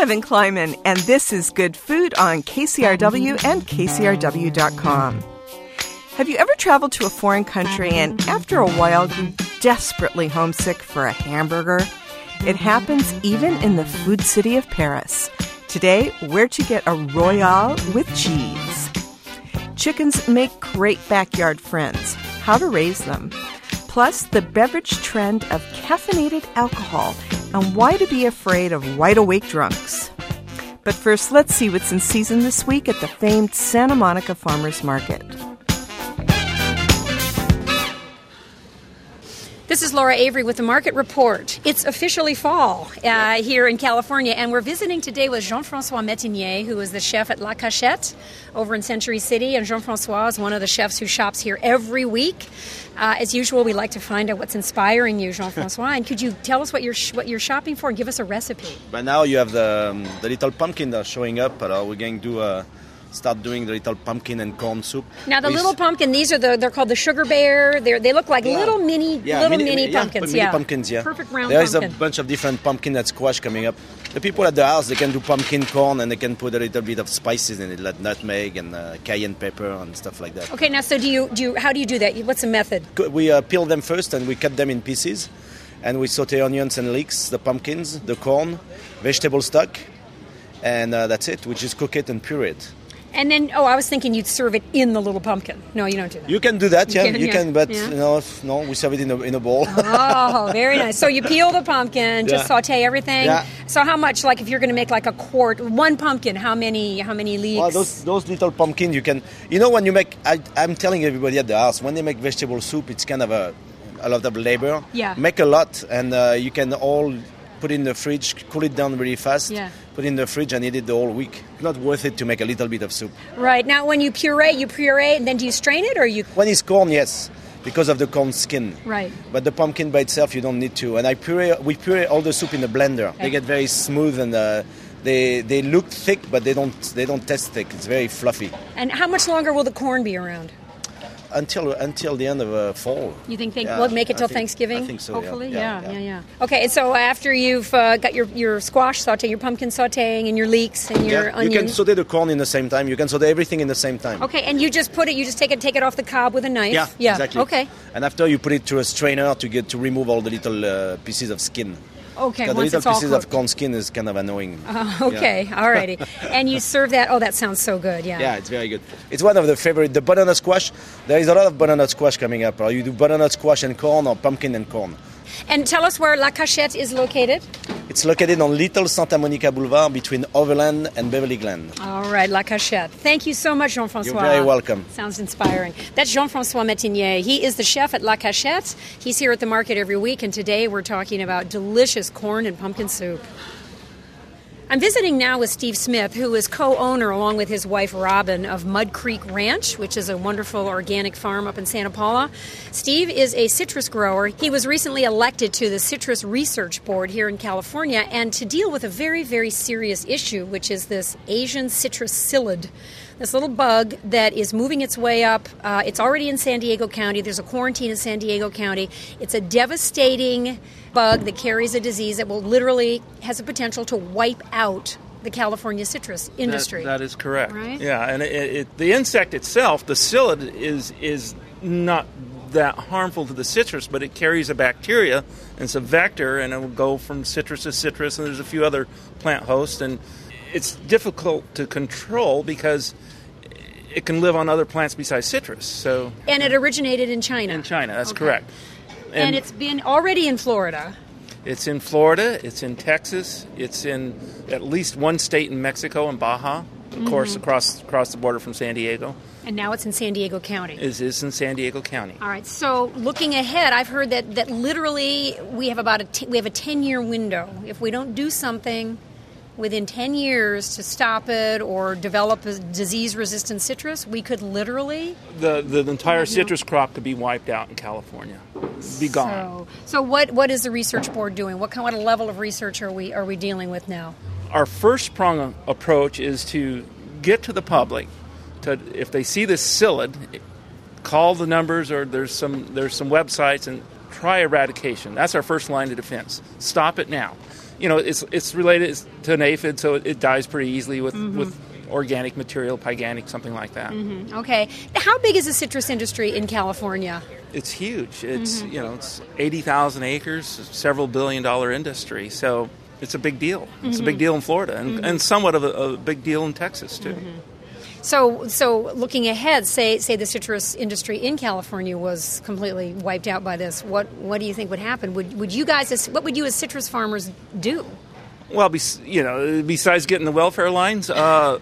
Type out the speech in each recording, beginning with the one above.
Evan Kleiman, and this is Good Food on KCRW and KCRW.com. Have you ever traveled to a foreign country and after a while grew desperately homesick for a hamburger? It happens even in the food city of Paris. Today, where to get a Royale with cheese. Chickens make great backyard friends. How to raise them. Plus, the beverage trend of caffeinated alcohol and why to be afraid of wide-awake drunks. But first, let's see what's in season this week at the famed Santa Monica Farmers Market. This is Laura Avery with the Market Report. It's officially fall here in California, and we're visiting today with Jean-François Métinier, who is the chef at La Cachette over in Century City. And Jean-François is one of the chefs who shops here every week. As usual, we like to find out what's inspiring you, Jean-François. And could you tell us what you're shopping for and give us a recipe? But now you have the little pumpkin that's showing up. We're going to start doing the little pumpkin and corn soup. Now the little pumpkin, these are they're called the Sugar Bear. They look like little mini pumpkins. Mini pumpkins, yeah. Perfect round there pumpkin. There is a bunch of different pumpkin and squash coming up. The people at the house, they can do pumpkin corn and they can put a little bit of spices in it, like nutmeg and cayenne pepper and stuff like that. Okay, now so how do you do that? What's the method? We peel them first and we cut them in pieces, and we saute onions and leeks, the pumpkins, the corn, vegetable stock, and that's it. We just cook it and puree it. And then, I was thinking you'd serve it in the little pumpkin. No, you don't do that. You can do that, yeah. You can, but yeah. No, we serve it in a bowl. Oh, very nice. So you peel the pumpkin, just saute everything. Yeah. So how much, like if you're going to make like a quart, one pumpkin, how many leeks? Well, those little pumpkins, you can, when you make, I'm telling everybody at the house, when they make vegetable soup, it's kind of a lot of labor. Yeah. Make a lot, and you can all put it in the fridge, cool it down really fast. Yeah. Put it in the fridge and eat it the whole week. It's not worth it to make a little bit of soup. Right. Now, when you puree, and then do you strain it or you? When it's corn, yes, because of the corn skin. Right. But the pumpkin by itself, you don't need to. And we puree all the soup in the blender. Okay. They get very smooth and they look thick, but they don't taste thick. It's very fluffy. And how much longer will the corn be around? Until the end of fall. You think we'll make it till Thanksgiving? I think so. Hopefully, yeah. Okay, so after you've got your squash saute, your pumpkin sauteing, and your leeks and your onions, you can saute the corn in the same time. You can saute everything in the same time. Okay, and you just take it off the cob with a knife. Yeah, exactly. Okay. And after you put it through a strainer to remove all the little pieces of skin. Okay, the once little it's all pieces cooked. of corn skin is kind of annoying. Okay, all righty. And you serve that. Oh, that sounds so good. Yeah. Yeah, it's very good. It's one of the favorite. The butternut squash. There is a lot of butternut squash coming up. Or you do butternut squash and corn, or pumpkin and corn. And tell us where La Cachette is located. It's located on Little Santa Monica Boulevard between Overland and Beverly Glen. All right, La Cachette. Thank you so much, Jean-François. You're very welcome. Sounds inspiring. That's Jean-François Métinier. He is the chef at La Cachette. He's here at the market every week, and today we're talking about delicious corn and pumpkin soup. I'm visiting now with Steve Smith, who is co-owner, along with his wife Robin, of Mud Creek Ranch, which is a wonderful organic farm up in Santa Paula. Steve is a citrus grower. He was recently elected to the Citrus Research Board here in California, and to deal with a very, very serious issue, which is this Asian citrus psyllid. This little bug that is moving its way up. It's already in San Diego County. There's a quarantine in San Diego County. It's a devastating bug that carries a disease that will literally has a potential to wipe out the California citrus industry. That is correct. Right? Yeah, and the insect itself, the psyllid, is not that harmful to the citrus, but it carries a bacteria, and it's a vector, and it will go from citrus to citrus, and there's a few other plant hosts, and it's difficult to control because it can live on other plants besides citrus. And it originated in China. In China, that's correct. And it's been already in Florida. It's in Florida, it's in Texas, it's in at least one state in Mexico, in Baja, of course, across the border from San Diego. And now it's in San Diego County. It is in San Diego County. All right. So looking ahead, I've heard that literally we have a 10-year window. If we don't do something within 10 years to stop it or develop a disease-resistant citrus, we could literally... The entire citrus crop could be wiped out in California. Be gone. So what is the research board doing? What level of research are we dealing with now? Our first prong approach is to get to the public, if they see this psyllid, call the numbers, or there's some websites, and try eradication. That's our first line of defense. Stop it now. it's related to an aphid, so it dies pretty easily with organic material, pyganic, something like that. Mm-hmm. Okay. How big is the citrus industry in California? It's huge. It's it's 80,000 acres, several $billion industry. So it's a big deal. It's a big deal in Florida, and somewhat of a big deal in Texas too. So looking ahead, say the citrus industry in California was completely wiped out by this. What do you think would happen? Would you guys, what would you as citrus farmers do? Well, besides getting the welfare lines,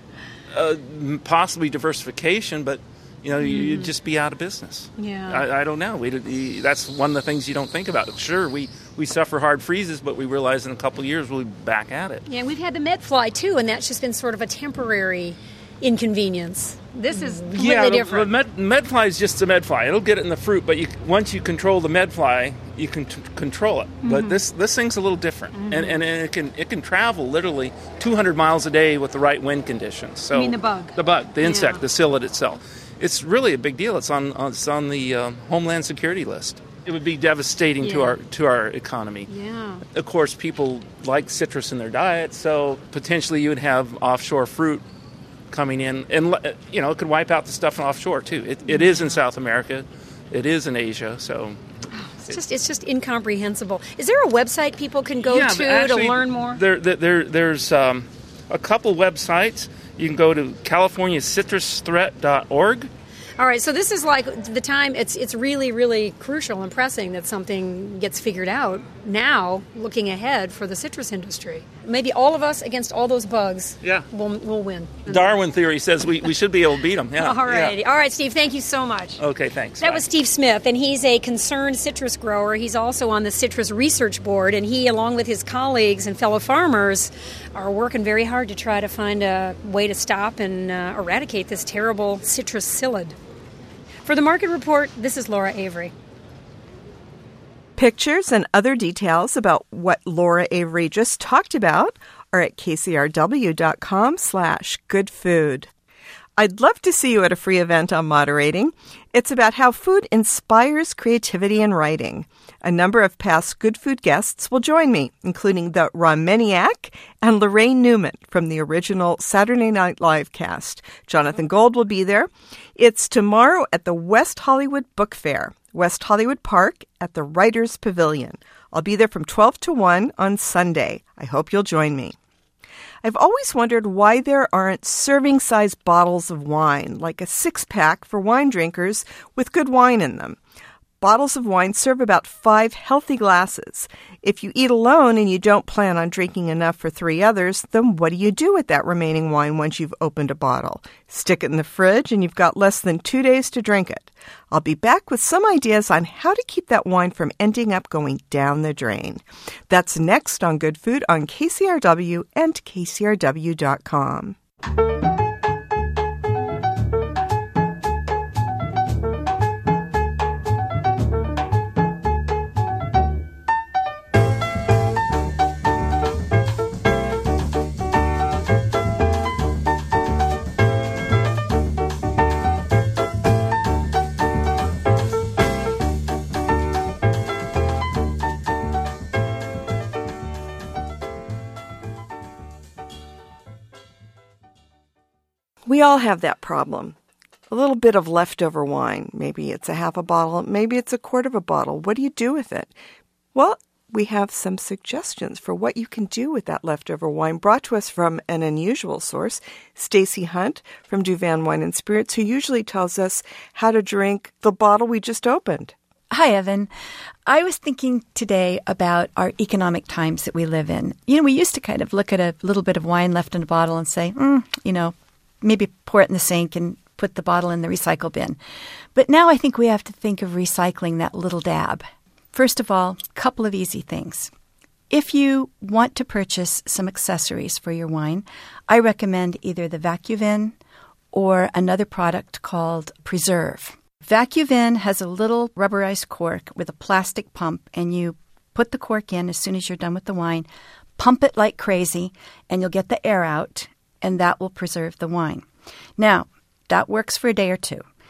possibly diversification, but you'd just be out of business. Yeah, I don't know. That's one of the things you don't think about. Sure, we suffer hard freezes, but we realize in a couple of years we'll be back at it. Yeah, we've had the medfly too, and that's just been sort of a temporary inconvenience. This is completely different. The medfly is just a medfly. It'll get it in the fruit, but once you control the medfly, you can control it. But this thing's a little different, and it can travel literally 200 miles a day with the right wind conditions. So you mean the bug? The bug, the insect, the psyllid itself. It's really a big deal. It's on the Homeland Security list. It would be devastating to our economy. Yeah. Of course, people like citrus in their diet, so potentially you would have offshore fruit coming in, and it could wipe out the stuff offshore too. It is in South America, it is in Asia, so it's just incomprehensible. Is there a website people can go to learn more? There's a couple websites. You can go to CaliforniaCitrusThreat.org. All right, so this is like the time, it's really, really crucial and pressing that something gets figured out now, looking ahead for the citrus industry. Maybe all of us against all those bugs will win. Darwin theory says we should be able to beat them. Yeah. All right. All right, Steve, thank you so much. Okay, thanks. That was Steve Smith, and he's a concerned citrus grower. He's also on the Citrus Research Board, and he, along with his colleagues and fellow farmers, are working very hard to try to find a way to stop and eradicate this terrible citrus psyllid. For the Market Report, this is Laura Avery. Pictures and other details about what Laura Avery just talked about are at kcrw.com/goodfood. I'd love to see you at a free event on moderating. It's about how food inspires creativity in writing. A number of past Good Food guests will join me, including the Romaniac and Lorraine Newman from the original Saturday Night Live cast. Jonathan Gold will be there. It's tomorrow at the West Hollywood Book Fair, West Hollywood Park at the Writers Pavilion. I'll be there from 12 to 1 on Sunday. I hope you'll join me. I've always wondered why there aren't serving-sized bottles of wine, like a 6-pack for wine drinkers with good wine in them. Bottles of wine serve about 5 healthy glasses. If you eat alone and you don't plan on drinking enough for 3 others, then what do you do with that remaining wine once you've opened a bottle? Stick it in the fridge and you've got less than 2 days to drink it. I'll be back with some ideas on how to keep that wine from ending up going down the drain. That's next on Good Food on KCRW and KCRW.com. We all have that problem. A little bit of leftover wine. Maybe it's a half a bottle. Maybe it's a quart of a bottle. What do you do with it? Well, we have some suggestions for what you can do with that leftover wine brought to us from an unusual source, Stacy Hunt from Duvan Wine and Spirits, who usually tells us how to drink the bottle we just opened. Hi, Evan. I was thinking today about our economic times that we live in. We used to kind of look at a little bit of wine left in a bottle and say, maybe pour it in the sink and put the bottle in the recycle bin. But now I think we have to think of recycling that little dab. First of all, a couple of easy things. If you want to purchase some accessories for your wine, I recommend either the VacuVin or another product called Preserve. VacuVin has a little rubberized cork with a plastic pump, and you put the cork in as soon as you're done with the wine, pump it like crazy, and you'll get the air out, and that will preserve the wine. Now, that works for a day or two.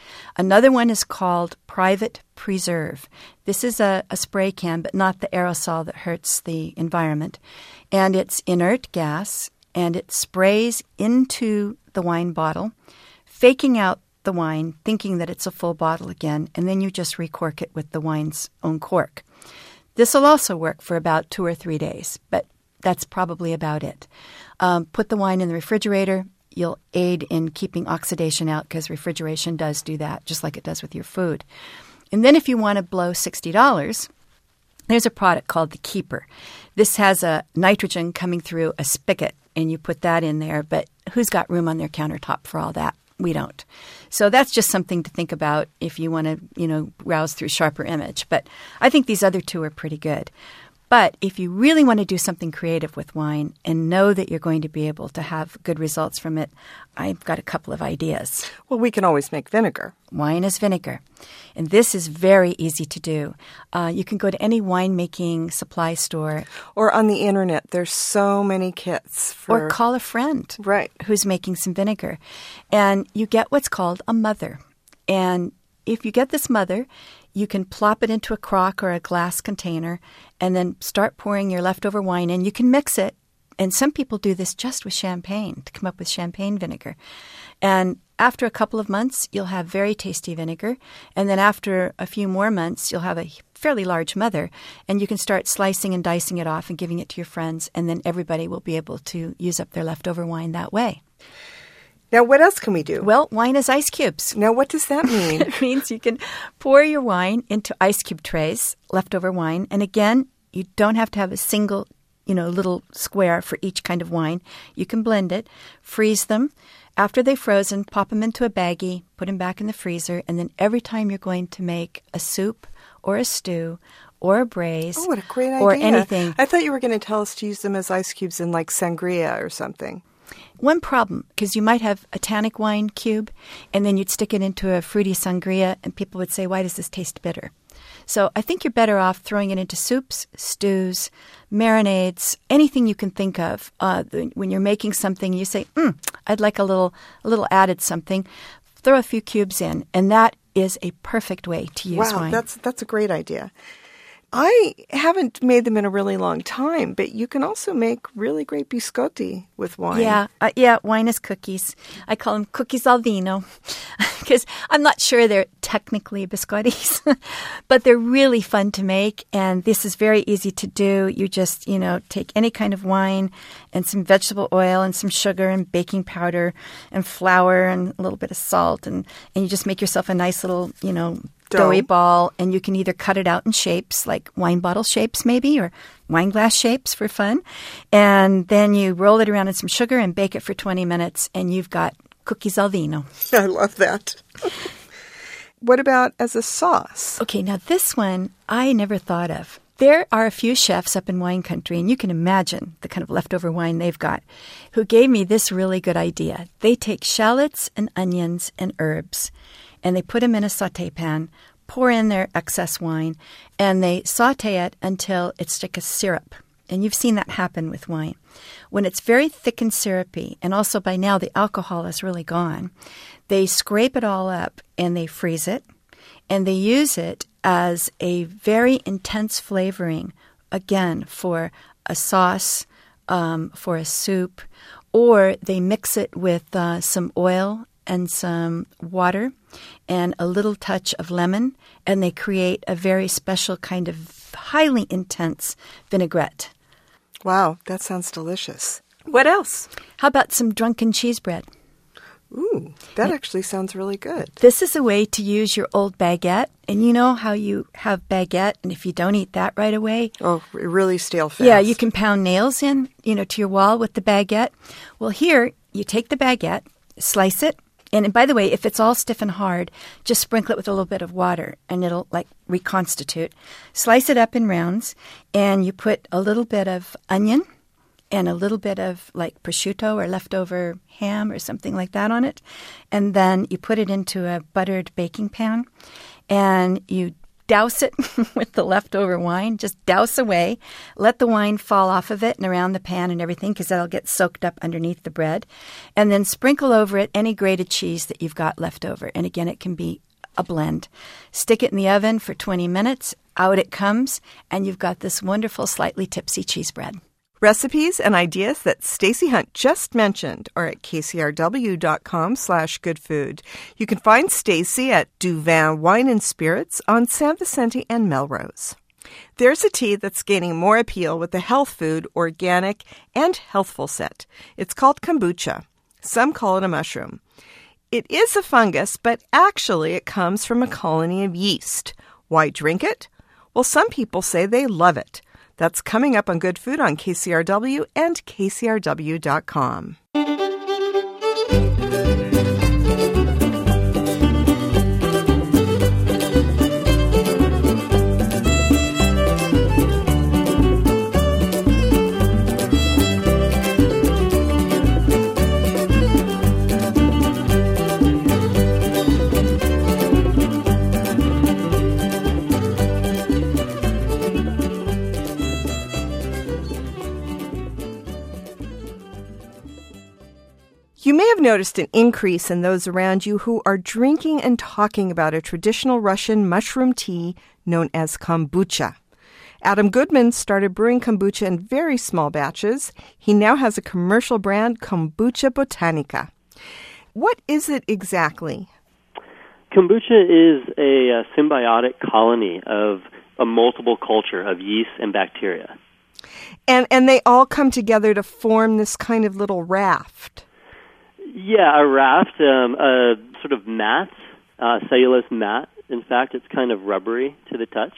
Another one is called Private Preserve. This is a spray can, but not the aerosol that hurts the environment. And it's inert gas, and it sprays into the wine bottle, faking out the wine, thinking that it's a full bottle again, and then you just recork it with the wine's own cork. This will also work for about 2 or 3 days, but that's probably about it. Put the wine in the refrigerator. You'll aid in keeping oxidation out because refrigeration does do that, just like it does with your food. And then if you want to blow $60, there's a product called the Keeper. This has a nitrogen coming through a spigot, and you put that in there. But who's got room on their countertop for all that? We don't. So that's just something to think about if you want to, browse through Sharper Image. But I think these other two are pretty good. But if you really want to do something creative with wine and know that you're going to be able to have good results from it, I've got a couple of ideas. Well, we can always make vinegar. Wine is vinegar. And this is very easy to do. You can go to any winemaking supply store. Or on the internet, there's so many kits. Or call a friend who's making some vinegar. And you get what's called a mother. And if you get this mother, you can plop it into a crock or a glass container and then start pouring your leftover wine in. You can mix it. And some people do this just with champagne to come up with champagne vinegar. And after a couple of months, you'll have very tasty vinegar. And then after a few more months, you'll have a fairly large mother. And you can start slicing and dicing it off and giving it to your friends. And then everybody will be able to use up their leftover wine that way. Now, what else can we do? Well, wine is ice cubes. Now, what does that mean? It means you can pour your wine into ice cube trays, leftover wine. And again, you don't have to have a single, little square for each kind of wine. You can blend it, freeze them. After they've frozen, pop them into a baggie, put them back in the freezer. And then every time you're going to make a soup or a stew or a braise what a great idea. Or anything. I thought you were going to tell us to use them as ice cubes in like sangria or something. One problem, because you might have a tannic wine cube, and then you'd stick it into a fruity sangria, and people would say, why does this taste bitter? So I think you're better off throwing it into soups, stews, marinades, anything you can think of. When you're making something, you say, I'd like a little added something. Throw a few cubes in, and that is a perfect way to use wine. Wow, that's a great idea. I haven't made them in a really long time, but you can also make really great biscotti with wine. Yeah, wine is cookies. I call them cookies al vino because I'm not sure they're technically biscottis, but they're really fun to make, and this is very easy to do. You just, take any kind of wine and some vegetable oil and some sugar and baking powder and flour and a little bit of salt, and you just make yourself a nice little, doughy ball, and you can either cut it out in shapes, like wine bottle shapes maybe, or wine glass shapes for fun. And then you roll it around in some sugar and bake it for 20 minutes, and you've got cookies al vino. I love that. What about as a sauce? Okay, now this one I never thought of. There are a few chefs up in wine country, and you can imagine the kind of leftover wine they've got, who gave me this really good idea. They take shallots and onions and herbs, and they put them in a sauté pan, pour in their excess wine, and they sauté it until it's like a syrup. And you've seen that happen with wine. When it's very thick and syrupy, and also by now the alcohol is really gone, they scrape it all up and they freeze it, and they use it as a very intense flavoring, again, for a sauce, for a soup, or they mix it with some oil and some water and a little touch of lemon, and they create a very special kind of highly intense vinaigrette. Wow, that sounds delicious. What else? How about some drunken cheese bread? Ooh, that actually sounds really good. This is a way to use your old baguette. And you know how you have baguette, and if you don't eat that right away... Oh, really stale fast. Yeah, you can pound nails in, to your wall with the baguette. Well, here, you take the baguette, slice it, and by the way, if it's all stiff and hard, just sprinkle it with a little bit of water, and it'll, reconstitute. Slice it up in rounds, and you put a little bit of onion and a little bit of, prosciutto or leftover ham or something like that on it. And then you put it into a buttered baking pan, and you douse it with the leftover wine. Just douse away. Let the wine fall off of it and around the pan and everything because that'll get soaked up underneath the bread. And then sprinkle over it any grated cheese that you've got left over. And again, it can be a blend. Stick it in the oven for 20 minutes. Out it comes, and you've got this wonderful, slightly tipsy cheese bread. Recipes and ideas that Stacey Hunt just mentioned are at kcrw.com/goodfood. You can find Stacey at Duvin Wine and Spirits on San Vicente and Melrose. There's a tea that's gaining more appeal with the health food, organic, and healthful set. It's called kombucha. Some call it a mushroom. It is a fungus, but actually it comes from a colony of yeast. Why drink it? Well, some people say they love it. That's coming up on Good Food on KCRW and KCRW.com. You may have noticed an increase in those around you who are drinking and talking about a traditional Russian mushroom tea known as kombucha. Adam Goodman started brewing kombucha in very small batches. He now has a commercial brand, Kombucha Botanica. What is it exactly? Kombucha is a symbiotic colony of a multiple culture of yeast and bacteria. And they all come together to form this kind of little raft. Yeah, a raft, a sort of mat, cellulose mat. In fact, it's kind of rubbery to the touch.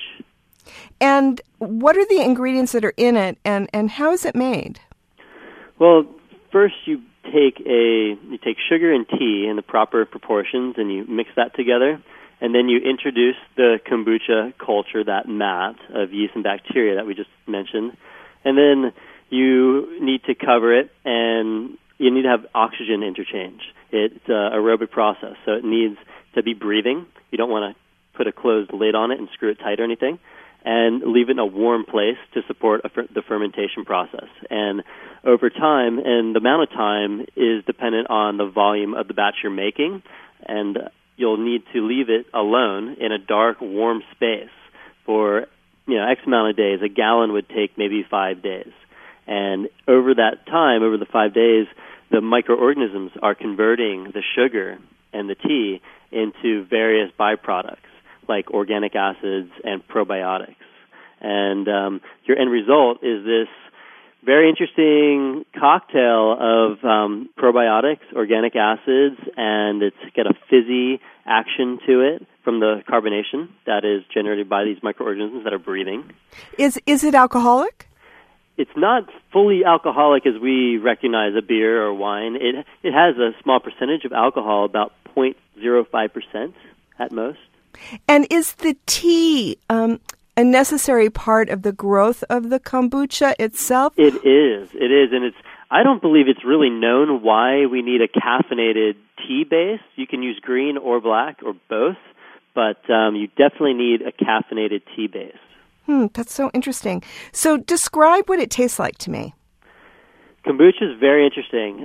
And what are the ingredients that are in it, and how is it made? Well, first you take sugar and tea in the proper proportions, and you mix that together, and then you introduce the kombucha culture, that mat of yeast and bacteria that we just mentioned, and then you need to cover it, and you need to have oxygen interchange. It's an aerobic process, so it needs to be breathing. You don't want to put a closed lid on it and screw it tight or anything, and leave it in a warm place to support the fermentation process. And over time, and the amount of time is dependent on the volume of the batch you're making, and you'll need to leave it alone in a dark, warm space for X amount of days. A gallon would take maybe 5 days. And over that time, over the 5 days, the microorganisms are converting the sugar and the tea into various byproducts like organic acids and probiotics. And your end result is this very interesting cocktail of probiotics, organic acids, and it's got a fizzy action to it from the carbonation that is generated by these microorganisms that are breathing. Is it alcoholic? It's not fully alcoholic as we recognize a beer or wine. It has a small percentage of alcohol, about 0.05% at most. And is the tea a necessary part of the growth of the kombucha itself? It is, and I don't believe it's really known why we need a caffeinated tea base. You can use green or black or both, but you definitely need a caffeinated tea base. That's so interesting. So describe what it tastes like to me. Kombucha is very interesting.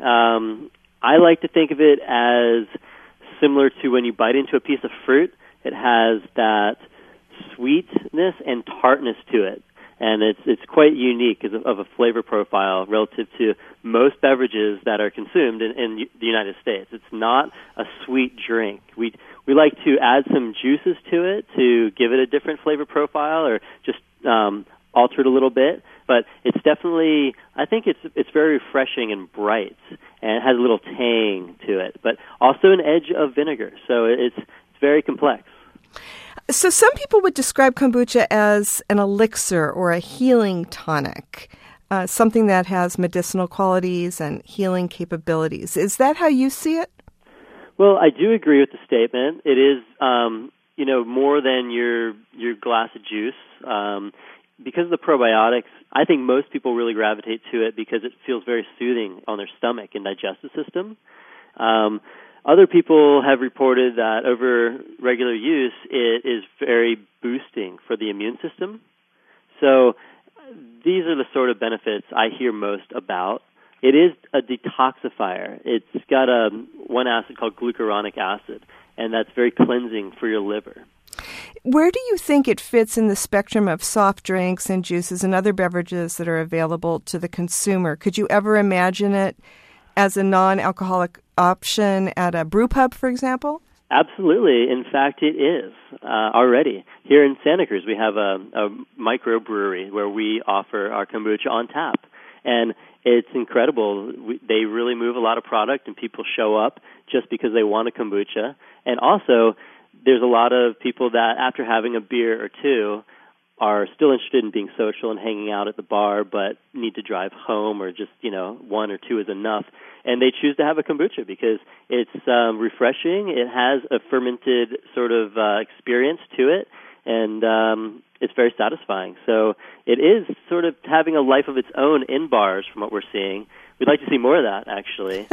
I like to think of it as similar to when you bite into a piece of fruit. It has that sweetness and tartness to it, and it's quite unique of a flavor profile relative to most beverages that are consumed in the United States. It's not a sweet drink. We like to add some juices to it to give it a different flavor profile, or just alter it a little bit. But it's definitely, I think it's very refreshing and bright, and it has a little tang to it, but also an edge of vinegar. So it's very complex. So some people would describe kombucha as an elixir or a healing tonic, something that has medicinal qualities and healing capabilities. Is that how you see it? Well, I do agree with the statement. It is, more than your glass of juice. Because of the probiotics, I think most people really gravitate to it because it feels very soothing on their stomach and digestive system. Other people have reported that over regular use, it is very boosting for the immune system. So these are the sort of benefits I hear most about. It is a detoxifier. It's got one acid called glucuronic acid, and that's very cleansing for your liver. Where do you think it fits in the spectrum of soft drinks and juices and other beverages that are available to the consumer? Could you ever imagine it as a non-alcoholic option at a brew pub, for example? Absolutely. In fact, it is already. Here in Santa Cruz, we have a microbrewery where we offer our kombucha on tap. And it's incredible. They really move a lot of product, and people show up just because they want a kombucha. And also, there's a lot of people that, after having a beer or two, are still interested in being social and hanging out at the bar, but need to drive home, or just, one or two is enough. And they choose to have a kombucha because it's refreshing. It has a fermented sort of experience to it, and it's very satisfying. So it is sort of having a life of its own in bars from what we're seeing. We'd like to see more of that, actually.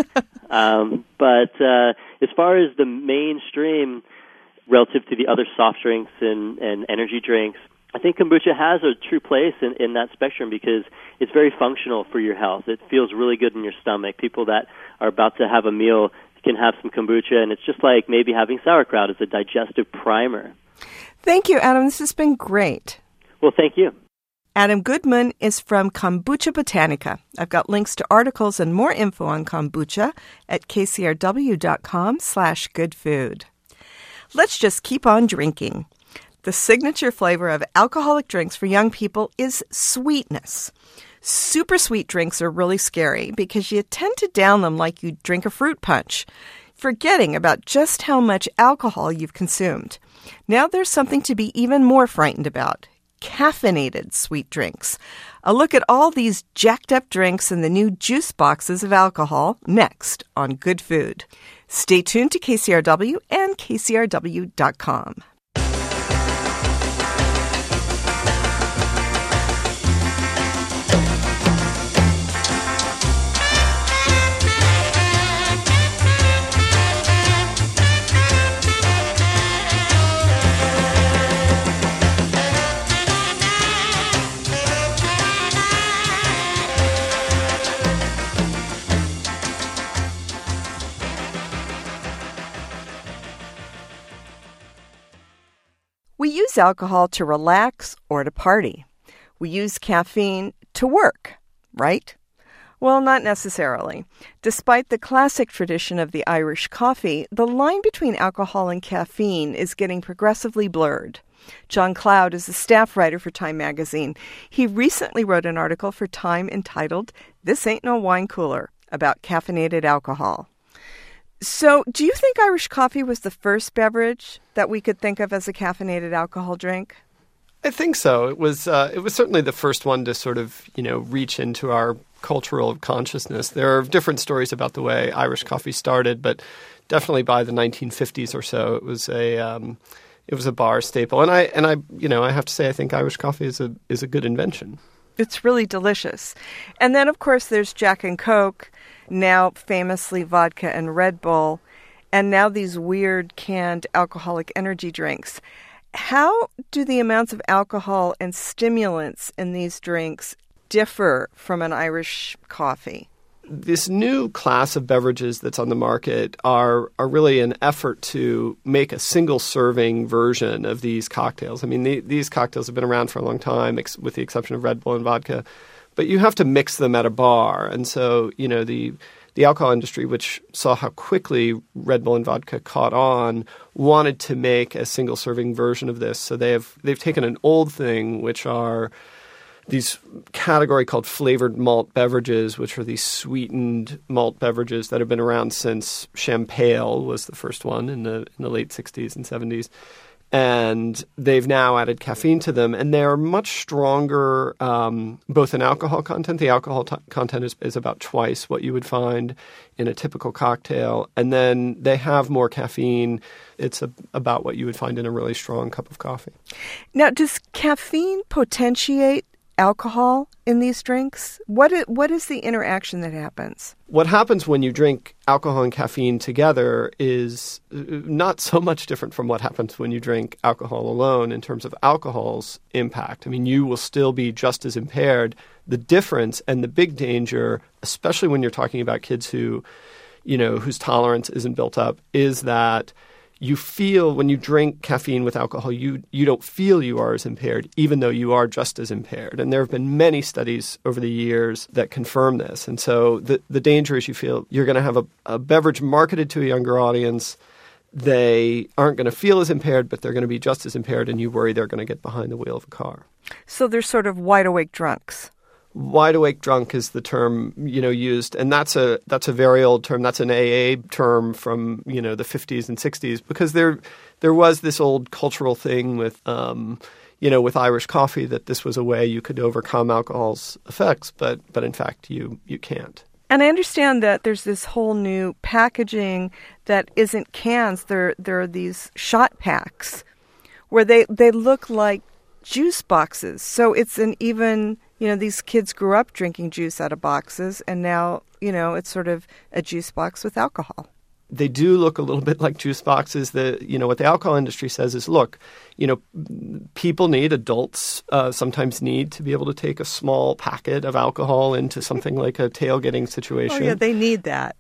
But as far as the mainstream relative to the other soft drinks and energy drinks, I think kombucha has a true place in that spectrum because it's very functional for your health. It feels really good in your stomach. People that are about to have a meal can have some kombucha, and it's just like maybe having sauerkraut as a digestive primer. Thank you, Adam. This has been great. Well, thank you. Adam Goodman is from Kombucha Botanica. I've got links to articles and more info on kombucha at kcrw.com/goodfood. Let's just keep on drinking. The signature flavor of alcoholic drinks for young people is sweetness. Super sweet drinks are really scary because you tend to down them like you drink a fruit punch, forgetting about just how much alcohol you've consumed. Now there's something to be even more frightened about: caffeinated sweet drinks. A look at all these jacked up drinks and the new juice boxes of alcohol next on Good Food. Stay tuned to KCRW and KCRW.com. We use alcohol to relax or to party. We use caffeine to work, right? Well, not necessarily. Despite the classic tradition of the Irish coffee, the line between alcohol and caffeine is getting progressively blurred. John Cloud is a staff writer for Time magazine. He recently wrote an article for Time entitled, "This Ain't No Wine Cooler," about caffeinated alcohol. So, do you think Irish coffee was the first beverage that we could think of as a caffeinated alcohol drink? I think so. It was certainly the first one to sort of, reach into our cultural consciousness. There are different stories about the way Irish coffee started, but definitely by the 1950s or so, it was a bar staple. And I have to say, I think Irish coffee is a good invention. It's really delicious. And then, of course, there's Jack and Coke, now famously vodka and Red Bull, and now these weird canned alcoholic energy drinks. How do the amounts of alcohol and stimulants in these drinks differ from an Irish coffee? This new class of beverages that's on the market are really an effort to make a single-serving version of these cocktails. I mean, these cocktails have been around for a long time, with the exception of Red Bull and vodka. But you have to mix them at a bar. And so, the alcohol industry, which saw how quickly Red Bull and vodka caught on, wanted to make a single-serving version of this. So they've taken an old thing, which are these category called flavored malt beverages, which are these sweetened malt beverages that have been around since Champale was the first one in the late 60s and 70s. And they've now added caffeine to them, and they're much stronger, both in alcohol content. The alcohol content is about twice what you would find in a typical cocktail. And then they have more caffeine. It's about what you would find in a really strong cup of coffee. Now, does caffeine potentiate alcohol in these drinks? What is the interaction that happens? What happens when you drink alcohol and caffeine together is not so much different from what happens when you drink alcohol alone in terms of alcohol's impact. I mean, you will still be just as impaired. The difference and the big danger, especially when you're talking about kids who, whose tolerance isn't built up, is that you feel when you drink caffeine with alcohol, you don't feel you are as impaired, even though you are just as impaired. And there have been many studies over the years that confirm this. And so the danger is you feel you're going to have a beverage marketed to a younger audience. They aren't going to feel as impaired, but they're going to be just as impaired, and you worry they're going to get behind the wheel of a car. So they're sort of wide awake drunks. Wide awake drunk is the term, used, and that's a very old term. That's an AA term from, the 50s and 60s, because there was this old cultural thing with, with Irish coffee that this was a way you could overcome alcohol's effects, but in fact you can't. And I understand that there's this whole new packaging that isn't cans. There are these shot packs where they look like juice boxes. So it's an even, these kids grew up drinking juice out of boxes, and now, it's sort of a juice box with alcohol. They do look a little bit like juice boxes. What the alcohol industry says is, look, adults sometimes need to be able to take a small packet of alcohol into something like a tailgating situation. Oh, yeah, they need that.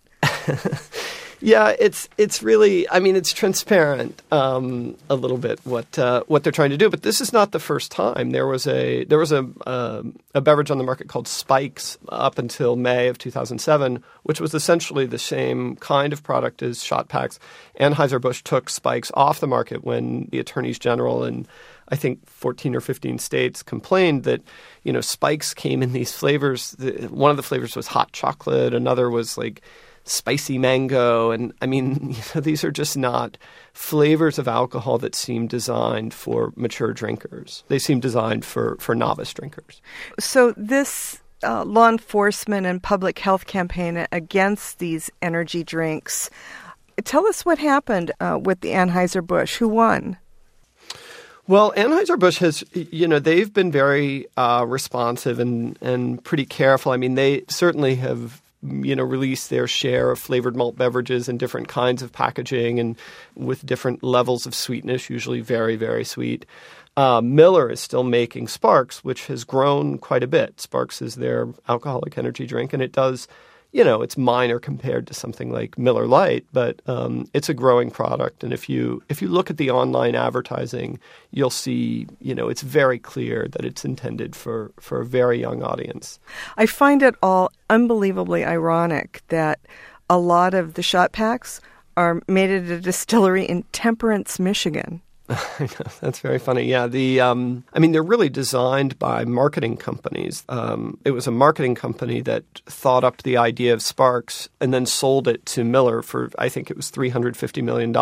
Yeah, it's really, it's transparent a little bit what they're trying to do. But this is not the first time. There was a beverage on the market called Spikes up until May of 2007, which was essentially the same kind of product as shot packs. Anheuser-Busch took Spikes off the market when the attorneys general in, I think, 14 or 15 states complained that, Spikes came in these flavors. One of the flavors was hot chocolate. Another was like spicy mango. And these are just not flavors of alcohol that seem designed for mature drinkers. They seem designed for novice drinkers. So this law enforcement and public health campaign against these energy drinks, tell us what happened with the Anheuser-Busch. Who won? Well, Anheuser-Busch has, they've been very responsive and pretty careful. They certainly have release their share of flavored malt beverages in different kinds of packaging and with different levels of sweetness, usually very, very sweet. Miller is still making Sparks, which has grown quite a bit. Sparks is their alcoholic energy drink, and it does, it's minor compared to something like Miller Lite, but it's a growing product. And if you look at the online advertising, you'll see, it's very clear that it's intended for a very young audience. I find it all unbelievably ironic that a lot of the shot packs are made at a distillery in Temperance, Michigan. I know, that's very funny. Yeah, they're really designed by marketing companies. It was a marketing company that thought up the idea of Sparks and then sold it to Miller for, I think it was $350 million.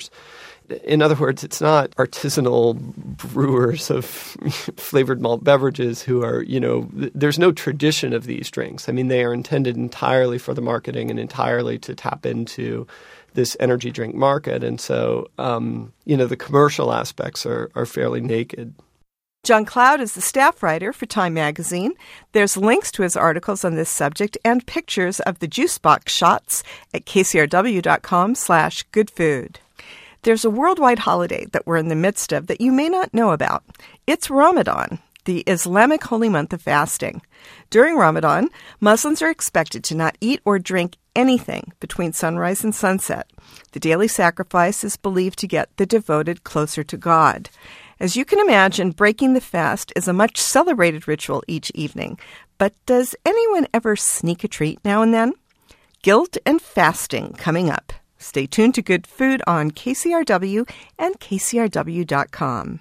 In other words, it's not artisanal brewers of flavored malt beverages who are, there's no tradition of these drinks. They are intended entirely for the marketing and entirely to tap into this energy drink market. And so, the commercial aspects are fairly naked. John Cloud is the staff writer for Time Magazine. There's links to his articles on this subject and pictures of the juice box shots at kcrw.com/goodfood. There's a worldwide holiday that we're in the midst of that you may not know about. It's Ramadan, the Islamic holy month of fasting. During Ramadan, Muslims are expected to not eat or drink anything between sunrise and sunset. The daily sacrifice is believed to get the devoted closer to God. As you can imagine, breaking the fast is a much celebrated ritual each evening. But does anyone ever sneak a treat now and then? Guilt and fasting coming up. Stay tuned to Good Food on KCRW and KCRW.com.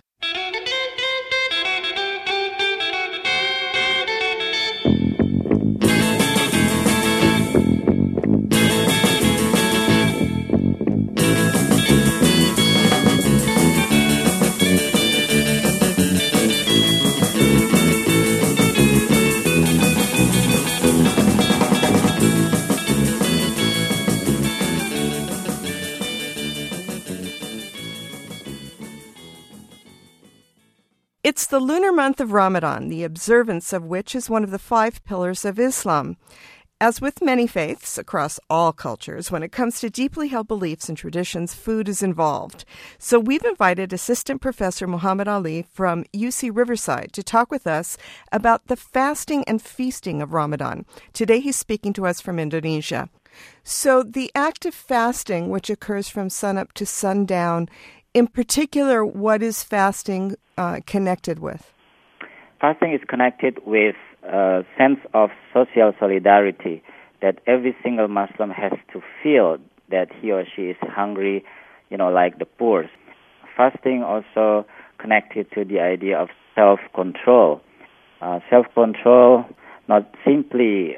It's the lunar month of Ramadan, the observance of which is one of the 5 pillars of Islam. As with many faiths across all cultures, when it comes to deeply held beliefs and traditions, food is involved. So we've invited Assistant Professor Muhammad Ali from UC Riverside to talk with us about the fasting and feasting of Ramadan. Today he's speaking to us from Indonesia. So the act of fasting, which occurs from sunup to sundown, in particular, what is fasting connected with? Fasting is connected with a sense of social solidarity that every single Muslim has to feel that he or she is hungry, like the poor. Fasting also connected to the idea of self-control. Self-control, not simply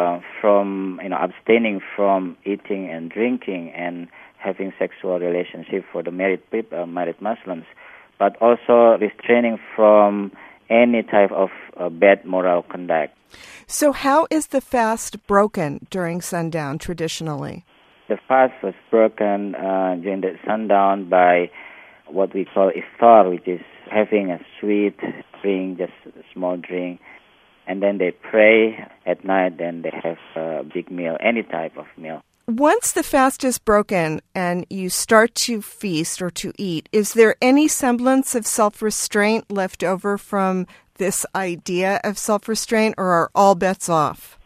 from abstaining from eating and drinking and having sexual relationship for the married Muslims, but also restraining from any type of bad moral conduct. So how is the fast broken during sundown traditionally? The fast was broken during the sundown by what we call iftar, which is having a sweet drink, just a small drink, and then they pray at night, then they have a big meal, any type of meal. Once the fast is broken and you start to feast or to eat, is there any semblance of self-restraint left over from this idea of self-restraint, or are all bets off?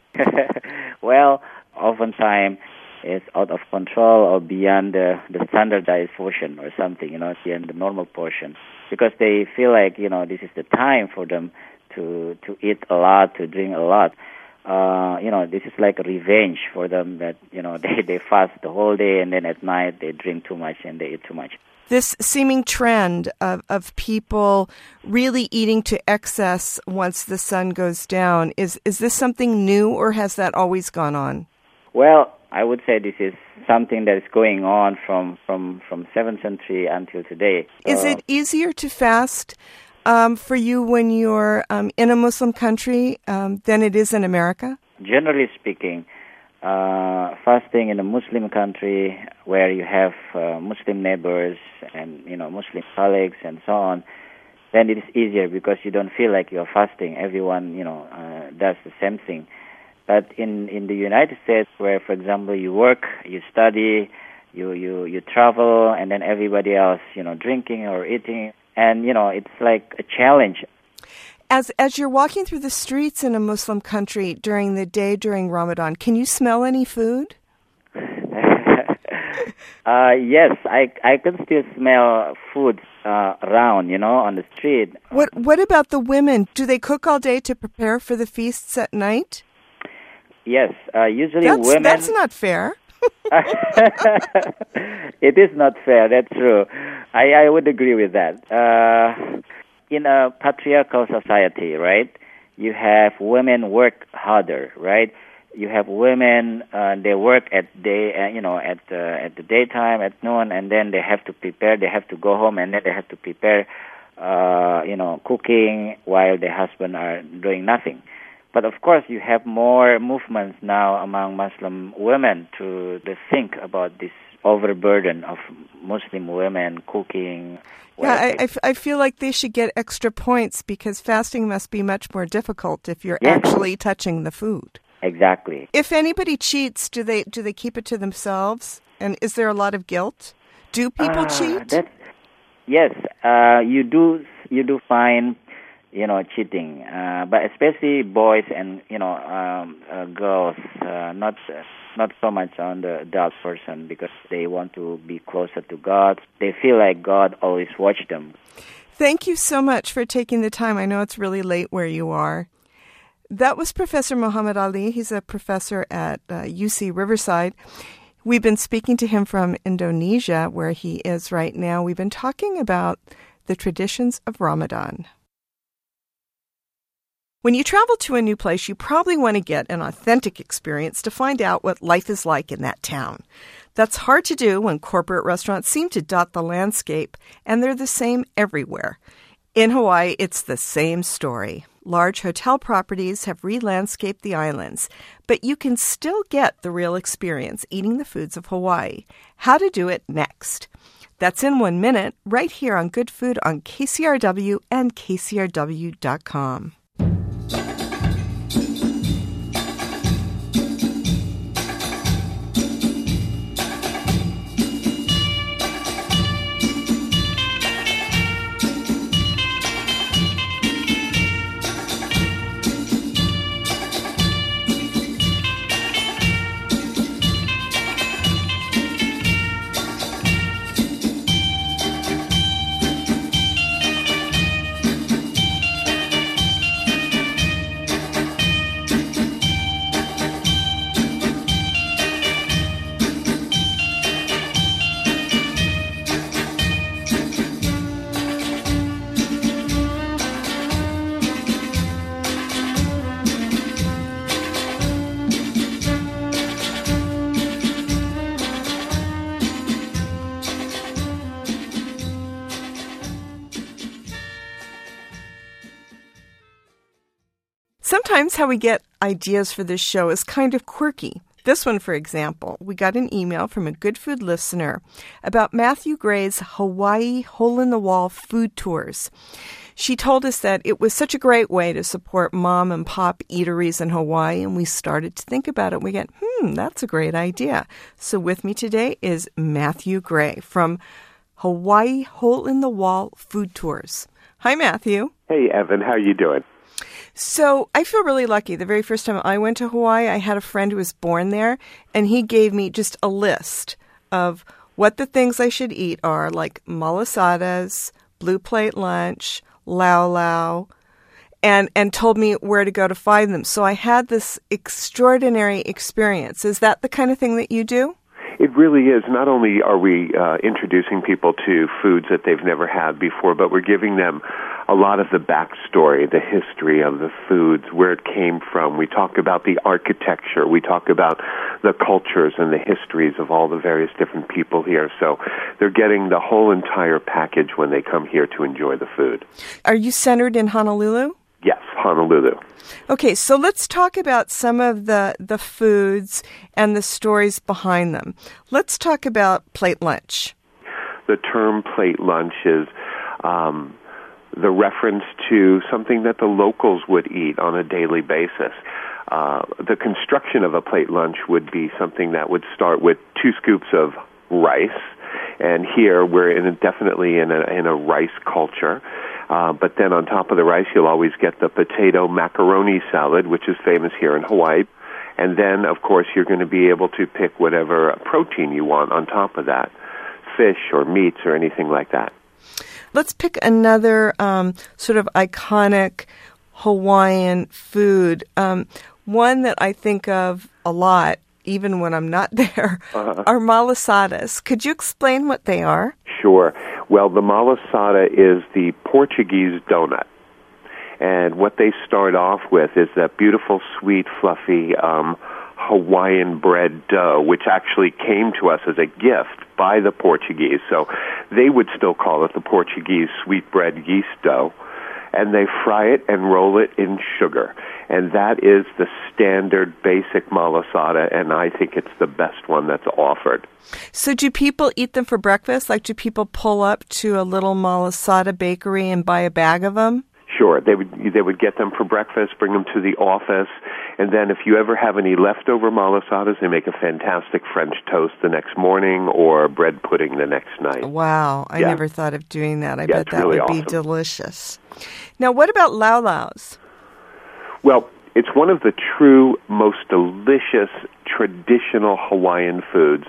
Well, oftentimes it's out of control or beyond the standardized portion or something, beyond the normal portion, because they feel like, this is the time for them to eat a lot, to drink a lot. This is like a revenge for them that, they fast the whole day and then at night they drink too much and they eat too much. This seeming trend of people really eating to excess once the sun goes down, is this something new, or has that always gone on? Well, I would say this is something that is going on from 7th century until today. Is it easier to fast for you when you're in a Muslim country than it is in America? Generally speaking, fasting in a Muslim country where you have Muslim neighbors and Muslim colleagues and so on, then it is easier because you don't feel like you're fasting. Everyone does the same thing. But in the United States, where for example you work, you study, you travel, and then everybody else drinking or eating, and it's like a challenge. As you're walking through the streets in a Muslim country during the day during Ramadan, can you smell any food? Yes, I can still smell food around, on the street. What about the women? Do they cook all day to prepare for the feasts at night? Yes, usually women... That's not fair. It is not fair, that's true. I would agree with that. In a patriarchal society, right, you have women work harder, right? You have women, they work at the daytime, at noon, and then they have to prepare, they have to go home, and then they have to prepare, cooking while their husband are doing nothing. But of course, you have more movements now among Muslim women to think about this overburden of Muslim women cooking. Yeah, I feel like they should get extra points because fasting must be much more difficult if you're actually touching the food. Exactly. If anybody cheats, do they keep it to themselves? And is there a lot of guilt? Do people cheat? Yes, you do find cheating, but especially boys and girls, not so much on the adult person because they want to be closer to God. They feel like God always watch them. Thank you so much for taking the time. I know it's really late where you are. That was Professor Muhammad Ali. He's a professor at UC Riverside. We've been speaking to him from Indonesia, where he is right now. We've been talking about the traditions of Ramadan. When you travel to a new place, you probably want to get an authentic experience to find out what life is like in that town. That's hard to do when corporate restaurants seem to dot the landscape, and they're the same everywhere. In Hawaii, it's the same story. Large hotel properties have re-landscaped the islands, but you can still get the real experience eating the foods of Hawaii. How to do it next. That's in 1 minute, right here on Good Food on KCRW and KCRW.com. Sometimes how we get ideas for this show is kind of quirky. This one, for example, we got an email from a Good Food listener about Matthew Gray's Hawaii hole-in-the-wall food tours. She told us that it was such a great way to support mom and pop eateries in Hawaii, and we started to think about it. We went, that's a great idea. So with me today is Matthew Gray from Hawaii Hole-in-the-Wall Food Tours. Hi, Matthew. Hey, Evan. How are you doing? So I feel really lucky. The very first time I went to Hawaii, I had a friend who was born there, and he gave me just a list of what the things I should eat are, like malasadas, blue plate lunch, lau lau, and told me where to go to find them. So I had this extraordinary experience. Is that the kind of thing that you do? It really is. Not only are we introducing people to foods that they've never had before, but we're giving them a lot of the backstory, the history of the foods, where it came from. We talk about the architecture. We talk about the cultures and the histories of all the various different people here. So they're getting the whole entire package when they come here to enjoy the food. Are you centered in Honolulu? Yes, Honolulu. Okay, so let's talk about some of the foods and the stories behind them. Let's talk about plate lunch. The term plate lunch is the reference to something that the locals would eat on a daily basis. The construction of a plate lunch would be something that would start with 2 scoops of rice, and here we're definitely in a rice culture. But then on top of the rice, you'll always get the potato macaroni salad, which is famous here in Hawaii. And then, of course, you're going to be able to pick whatever protein you want on top of that, fish or meats or anything like that. Let's pick another sort of iconic Hawaiian food. One that I think of a lot, even when I'm not there, are malasadas. Could you explain what they are? Sure. Well, the malasada is the Portuguese donut. And what they start off with is that beautiful, sweet, fluffy Hawaiian bread dough, which actually came to us as a gift by the Portuguese. So they would still call it the Portuguese sweetbread yeast dough. And they fry it and roll it in sugar. And that is the standard basic malasada, and I think it's the best one that's offered. So do people eat them for breakfast? Like, do people pull up to a little malasada bakery and buy a bag of them? Sure. They would get them for breakfast, bring them to the office, and then if you ever have any leftover malasadas, they make a fantastic French toast the next morning or bread pudding the next night. Wow. I never thought of doing that. I bet that really would awesome. be delicious. Now, what about lau laus? Well, it's one of the true, most delicious, traditional Hawaiian foods.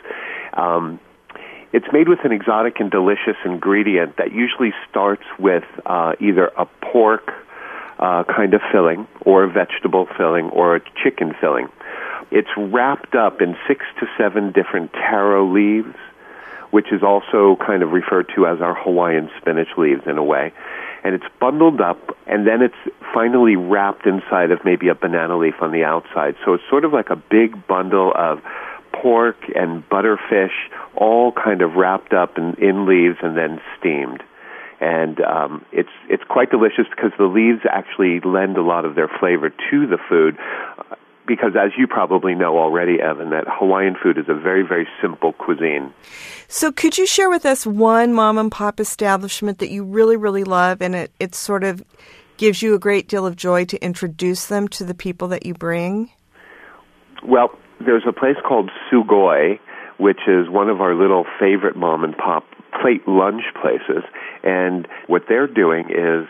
It's made with an exotic and delicious ingredient that usually starts with either a pork kind of filling or a vegetable filling or a chicken filling. It's wrapped up in 6 to 7 different taro leaves, which is also kind of referred to as our Hawaiian spinach leaves in a way. And it's bundled up, and then it's finally wrapped inside of maybe a banana leaf on the outside. So it's sort of like a big bundle of pork and butterfish, all kind of wrapped up in leaves and then steamed. And it's quite delicious because the leaves actually lend a lot of their flavor to the food. because as you probably know already, Evan, that Hawaiian food is a very, very simple cuisine. So could you share with us one mom-and-pop establishment that you really, really love, and it sort of gives you a great deal of joy to introduce them to the people that you bring? Well, there's a place called Sugoi, which is one of our little favorite mom-and-pop plate lunch places, and what they're doing is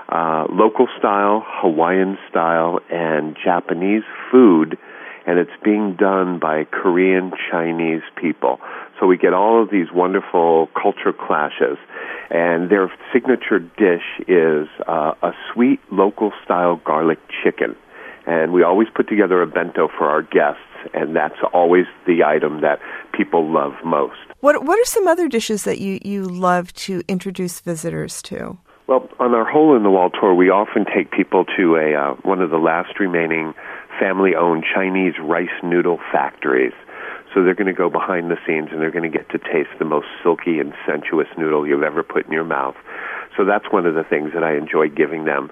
local style, Hawaiian style, and Japanese food, and it's being done by Korean, Chinese people. So we get all of these wonderful culture clashes, and their signature dish is a sweet local style garlic chicken. And we always put together a bento for our guests, and that's always the item that people love most. What are some other dishes that you love to introduce visitors to? Well, on our hole-in-the-wall tour, we often take people to one of the last remaining family-owned Chinese rice noodle factories. So they're going to go behind the scenes, and they're going to get to taste the most silky and sensuous noodle you've ever put in your mouth. So that's one of the things that I enjoy giving them,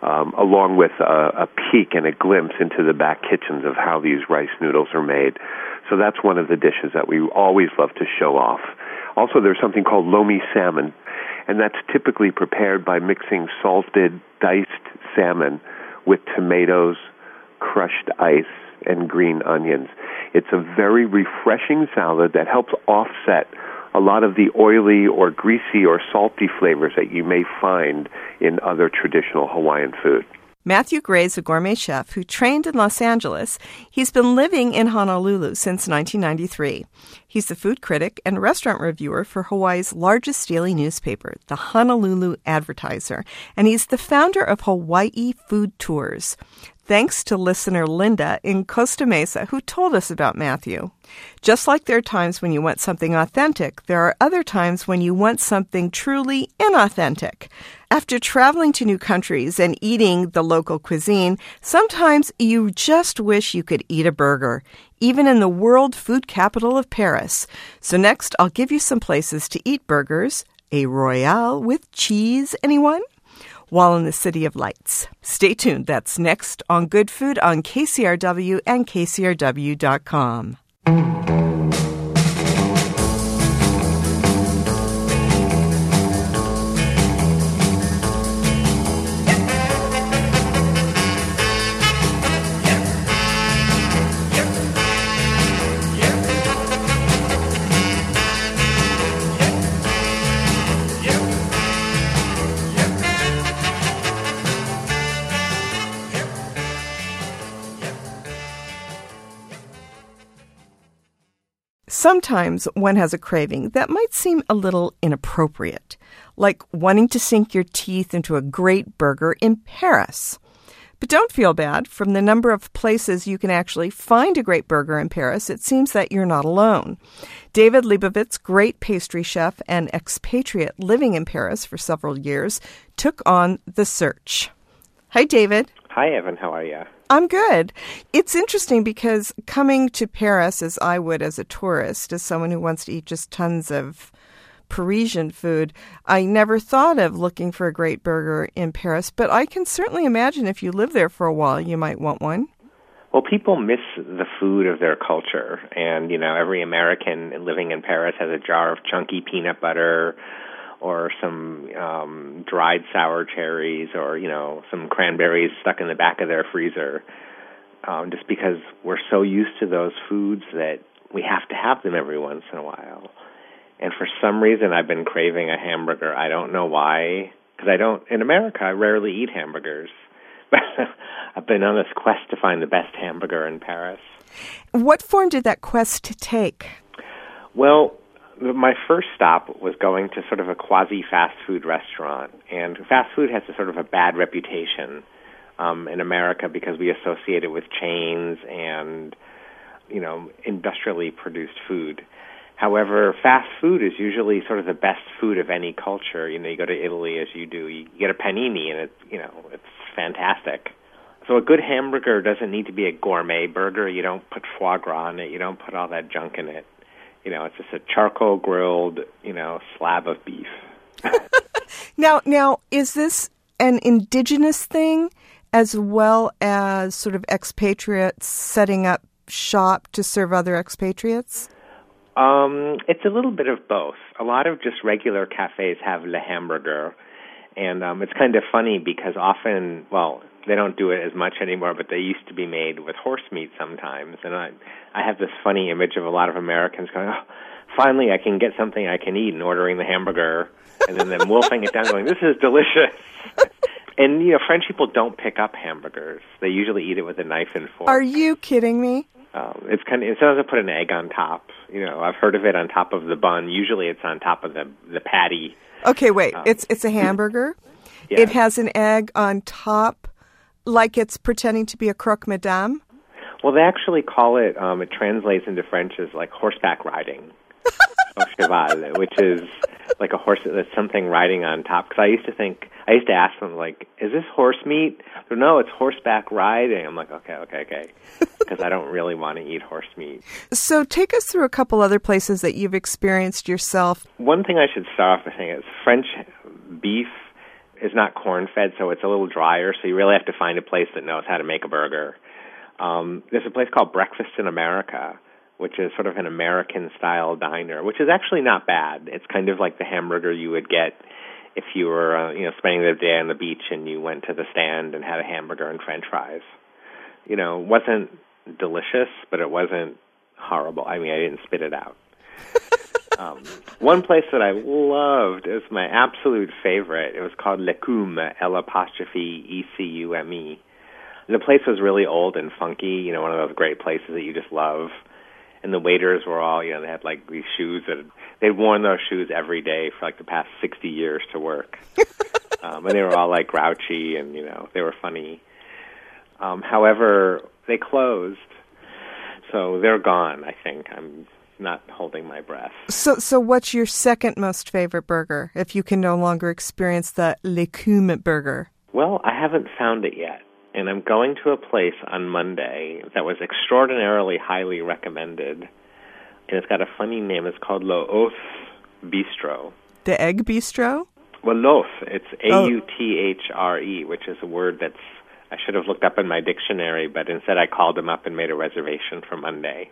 along with a peek and a glimpse into the back kitchens of how these rice noodles are made. So that's one of the dishes that we always love to show off. Also, there's something called lomi salmon, and that's typically prepared by mixing salted, diced salmon with tomatoes, crushed ice, and green onions. It's a very refreshing salad that helps offset a lot of the oily or greasy or salty flavors that you may find in other traditional Hawaiian food. Matthew Gray is a gourmet chef who trained in Los Angeles. He's been living in Honolulu since 1993. He's the food critic and restaurant reviewer for Hawaii's largest daily newspaper, the Honolulu Advertiser, and he's the founder of Hawaii Food Tours. Thanks to listener Linda in Costa Mesa, who told us about Matthew. Just like there are times when you want something authentic, there are other times when you want something truly inauthentic. After traveling to new countries and eating the local cuisine, sometimes you just wish you could eat a burger, even in the world food capital of Paris. So next, I'll give you some places to eat burgers. A Royale with cheese, anyone? While in the City of Lights. Stay tuned. That's next on Good Food on KCRW and KCRW.com. Sometimes one has a craving that might seem a little inappropriate, like wanting to sink your teeth into a great burger in Paris. But don't feel bad. From the number of places you can actually find a great burger in Paris, it seems that you're not alone. David Leibovitz, great pastry chef and expatriate living in Paris for several years, took on the search. Hi, David. Hi, Evan. How are you? I'm good. It's interesting because coming to Paris, as I would as a tourist, as someone who wants to eat just tons of Parisian food, I never thought of looking for a great burger in Paris, but I can certainly imagine if you live there for a while, you might want one. Well, people miss the food of their culture, and, you know, every American living in Paris has a jar of chunky peanut butter or some dried sour cherries or, you know, some cranberries stuck in the back of their freezer, just because we're so used to those foods that we have to have them every once in a while. And for some reason, I've been craving a hamburger. I don't know why, because in America, I rarely eat hamburgers. But I've been on this quest to find the best hamburger in Paris. What form did that quest take? Well, my first stop was going to sort of a quasi-fast food restaurant. And fast food has a sort of a bad reputation in America because we associate it with chains and, you know, industrially produced food. However, fast food is usually sort of the best food of any culture. You know, you go to Italy as you do, you get a panini and it's fantastic. So a good hamburger doesn't need to be a gourmet burger. You don't put foie gras on it. You don't put all that junk in it. You know, it's just a charcoal grilled, slab of beef. Now, is this an indigenous thing? as well as sort of expatriates setting up shop to serve other expatriates? It's a little bit of both. A lot of just regular cafes have Le Hamburger, and it's kind of funny because often, well, they don't do it as much anymore, but they used to be made with horse meat sometimes. And I have this funny image of a lot of Americans going, oh, finally I can get something I can eat, and ordering the hamburger, and then them wolfing it down going, this is delicious. And, French people don't pick up hamburgers. They usually eat it with a knife and fork. Are you kidding me? It's sometimes they put an egg on top. I've heard of it on top of the bun. Usually it's on top of the patty. Okay, wait. It's a hamburger? Yeah. It has an egg on top, like it's pretending to be a croque madame? Well, they actually call it, it translates into French as like horseback riding, or cheval, which is like a horse that's something riding on top. Because I used to ask them, like, is this horse meat? They're, no, it's horseback riding. I'm like, okay. Because I don't really want to eat horse meat. So take us through a couple other places that you've experienced yourself. One thing I should start off by saying is French beef is not corn-fed, so it's a little drier, so you really have to find a place that knows how to make a burger. There's a place called Breakfast in America, which is sort of an American-style diner, which is actually not bad. It's kind of like the hamburger you would get if you were, spending the day on the beach and you went to the stand and had a hamburger and French fries. It wasn't delicious, but it wasn't horrible. I mean, I didn't spit it out. One place that I loved is my absolute favorite. It was called L'Ecume, L'Ecume. The place was really old and funky, one of those great places that you just love. And the waiters were all, they had like these shoes that they'd worn those shoes every day for like the past 60 years to work. And they were all like grouchy and, they were funny. However, they closed. So they're gone, I think. I'm not holding my breath. So what's your second most favorite burger, if you can no longer experience the L'Ecume burger? Well, I haven't found it yet. And I'm going to a place on Monday that was extraordinarily highly recommended. And it's got a funny name. It's called L'Os Bistro. The Egg Bistro? Well, L'Os. It's A-U-T-H-R-E, which is a word that's I should have looked up in my dictionary, but instead I called them up and made a reservation for Monday.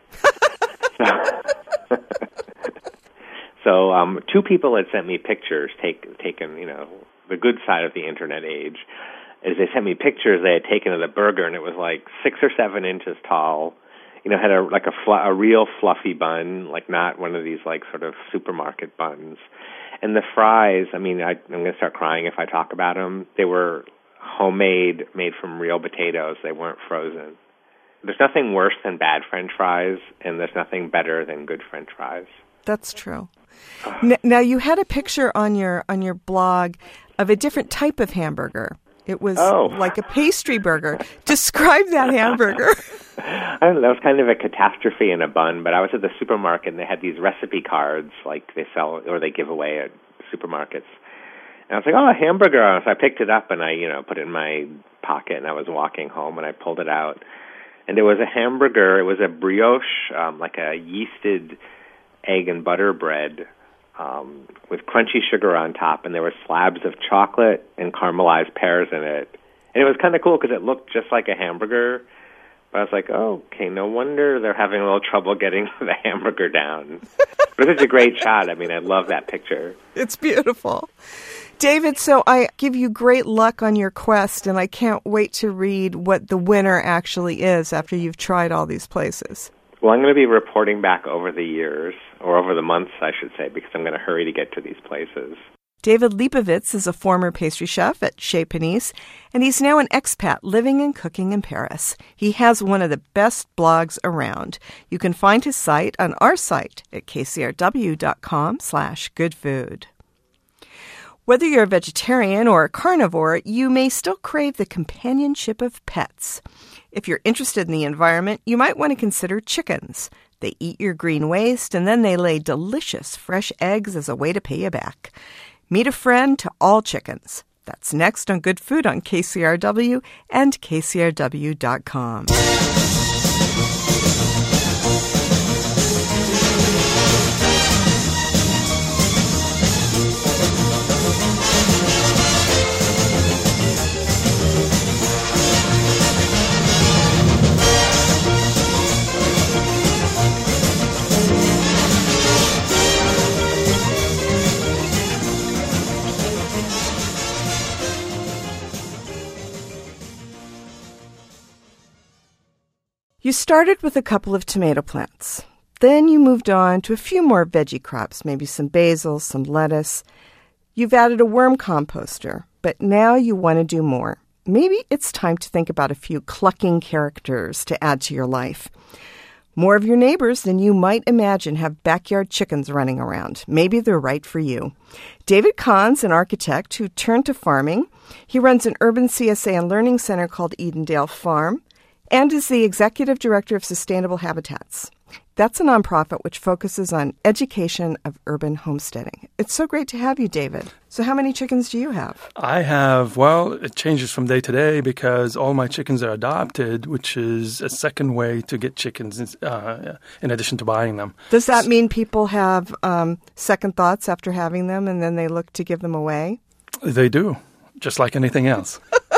So two people had sent me pictures, taken, the good side of the internet age. As they sent me pictures they had taken of the burger, and it was like 6 or 7 inches tall. Had a real fluffy bun, like not one of these like sort of supermarket buns. And the fries, I'm going to start crying if I talk about them. They were homemade, made from real potatoes. They weren't frozen. There's nothing worse than bad French fries, and there's nothing better than good French fries. That's true. Now, you had a picture on your blog of a different type of hamburger. It was like a pastry burger. Describe that hamburger. I don't know, that was kind of a catastrophe in a bun, but I was at the supermarket and they had these recipe cards like they sell or they give away at supermarkets. And I was like, a hamburger. So I picked it up and I, put it in my pocket and I was walking home and I pulled it out. And it was a hamburger. It was a brioche, like a yeasted egg and butter bread with crunchy sugar on top, and there were slabs of chocolate and caramelized pears in it. And it was kind of cool because it looked just like a hamburger. But I was like, okay, no wonder they're having a little trouble getting the hamburger down. But it was a great shot. I love that picture. It's beautiful. David, so I give you great luck on your quest, and I can't wait to read what the winner actually is after you've tried all these places. Well, I'm going to be reporting back over the years, or over the months, I should say, because I'm going to hurry to get to these places. David Lipovitz is a former pastry chef at Chez Panisse, and he's now an expat living and cooking in Paris. He has one of the best blogs around. You can find his site on our site at kcrw.com/goodfood. Whether you're a vegetarian or a carnivore, you may still crave the companionship of pets. If you're interested in the environment, you might want to consider chickens. They eat your green waste, and then they lay delicious fresh eggs as a way to pay you back. Meet a friend to all chickens. That's next on Good Food on KCRW and KCRW.com. You started with a couple of tomato plants. Then you moved on to a few more veggie crops, maybe some basil, some lettuce. You've added a worm composter, but now you want to do more. Maybe it's time to think about a few clucking characters to add to your life. More of your neighbors than you might imagine have backyard chickens running around. Maybe they're right for you. David Kahn's an architect who turned to farming. He runs an urban CSA and learning center called Edendale Farm and is the executive director of Sustainable Habitats. That's a nonprofit which focuses on education of urban homesteading. It's so great to have you, David. So how many chickens do you have? I have, well, it changes from day to day because all my chickens are adopted, which is a second way to get chickens in addition to buying them. Does that mean people have second thoughts after having them and then they look to give them away? They do, just like anything else.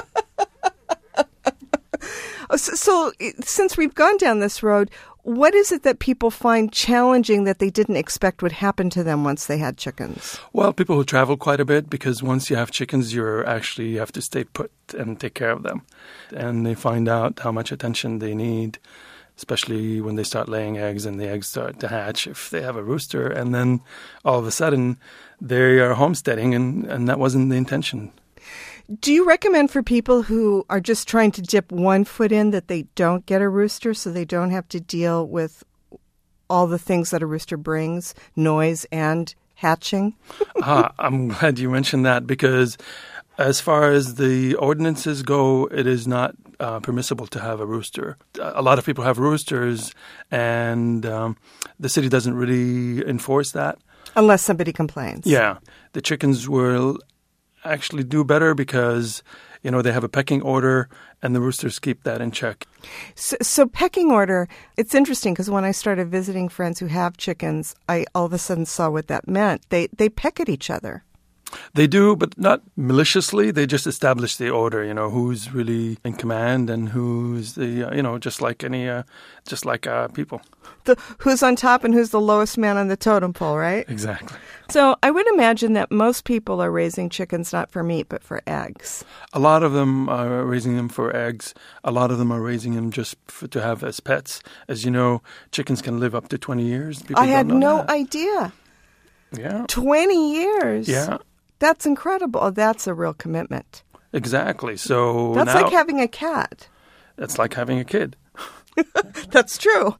So since we've gone down this road, what is it that people find challenging that they didn't expect would happen to them once they had chickens? Well, people who travel quite a bit because once you have chickens, you have to stay put and take care of them. And they find out how much attention they need, especially when they start laying eggs and the eggs start to hatch if they have a rooster. And then all of a sudden, they are homesteading, and that wasn't the intention. Do you recommend for people who are just trying to dip one foot in that they don't get a rooster so they don't have to deal with all the things that a rooster brings, noise and hatching? I'm glad you mentioned that because as far as the ordinances go, it is not permissible to have a rooster. A lot of people have roosters and the city doesn't really enforce that. Unless somebody complains. Yeah. The chickens will actually do better because, they have a pecking order and the roosters keep that in check. So pecking order, it's interesting because when I started visiting friends who have chickens, I all of a sudden saw what that meant. They peck at each other. They do, but not maliciously. They just establish the order, who's really in command and who's the, just like people. Who's on top and who's the lowest man on the totem pole, right? Exactly. So I would imagine that most people are raising chickens not for meat, but for eggs. A lot of them are raising them for eggs. A lot of them are raising them just to have as pets. As you know, chickens can live up to 20 years. I had no idea. Yeah. 20 years? Yeah. That's incredible. Oh, that's a real commitment. Exactly. So that's like having a cat. That's like having a kid. That's true.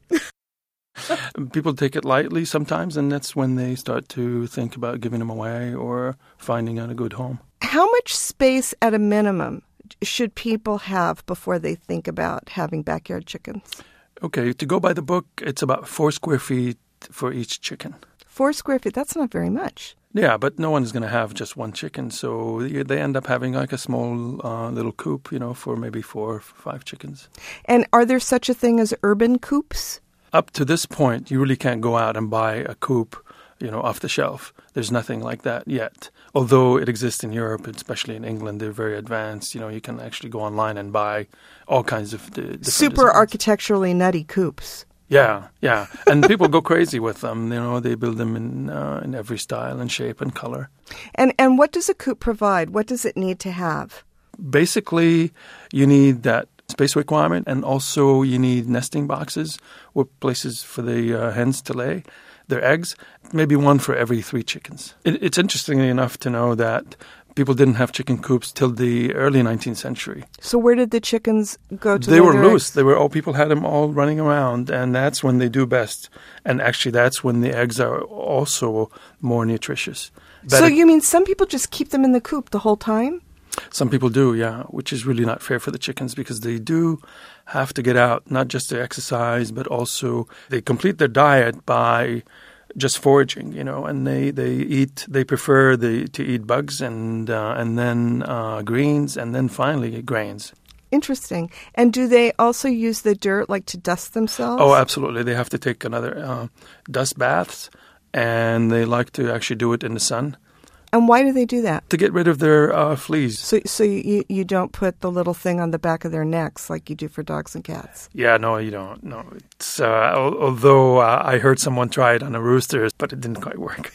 People take it lightly sometimes, and that's when they start to think about giving them away or finding out a good home. How much space at a minimum should people have before they think about having backyard chickens? Okay, to go by the book, it's about 4 square feet for each chicken. 4 square feet, that's not very much. Yeah, but no one's going to have just one chicken, so they end up having like a small little coop, for maybe 4 or 5 chickens. And are there such a thing as urban coops? Up to this point, you really can't go out and buy a coop, off the shelf. There's nothing like that yet. Although it exists in Europe, especially in England, they're very advanced. You can actually go online and buy all kinds of different super designs. Architecturally nutty coops. Yeah. And people go crazy with them. They build them in every style and shape and color. And what does a coop provide? What does it need to have? Basically, you need that space requirement, and also you need nesting boxes or places for the hens to lay their eggs, maybe 1 for every 3 chickens. It's interesting enough to know that people didn't have chicken coops till the early 19th century. So where did the chickens go to? They were loose. People had them all running around, and that's when they do best. And actually, that's when the eggs are also more nutritious. So you mean some people just keep them in the coop the whole time? Some people do, yeah, which is really not fair for the chickens because they do have to get out, not just to exercise, but also they complete their diet by just foraging, and they prefer to eat bugs and then greens and then finally grains. Interesting. And do they also use the dirt like to dust themselves? Oh, absolutely. They have to take another dust baths, and they like to actually do it in the sun. And why do they do that? To get rid of their fleas. So you don't put the little thing on the back of their necks like you do for dogs and cats? Yeah, no, you don't. No, it's although I heard someone try it on a rooster, but it didn't quite work.